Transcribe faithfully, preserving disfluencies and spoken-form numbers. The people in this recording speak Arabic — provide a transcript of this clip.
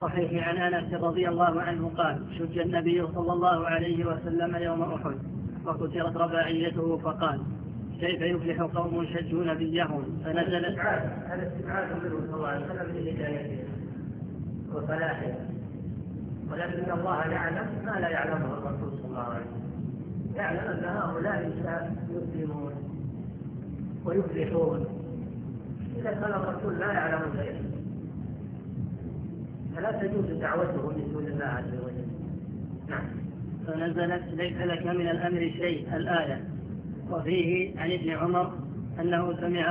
صحيح عن أنس رضي الله عنه قال: شج النبي صلى الله عليه وسلم يوم أحد وكسرت رباعيته فقال: كيف يفلح قوم شجوا نبيهم؟ فنزلت هذا استبعاد منه صلى الله عليه وسلم لهدايته وفلاحه، ولكن الله يعلم ما لا يعلمه الرسول صلى الله عليه وسلم، يعلم أن هؤلاء يسلمون ويفلحون. إذا كان الرسول لا يعلم شيئا فلا تجوز دعوته من دون الله عز وجل. نعم. فنزلت ليس لك من الأمر شيء الآية. وفيه عن ابن عمر أنه سمع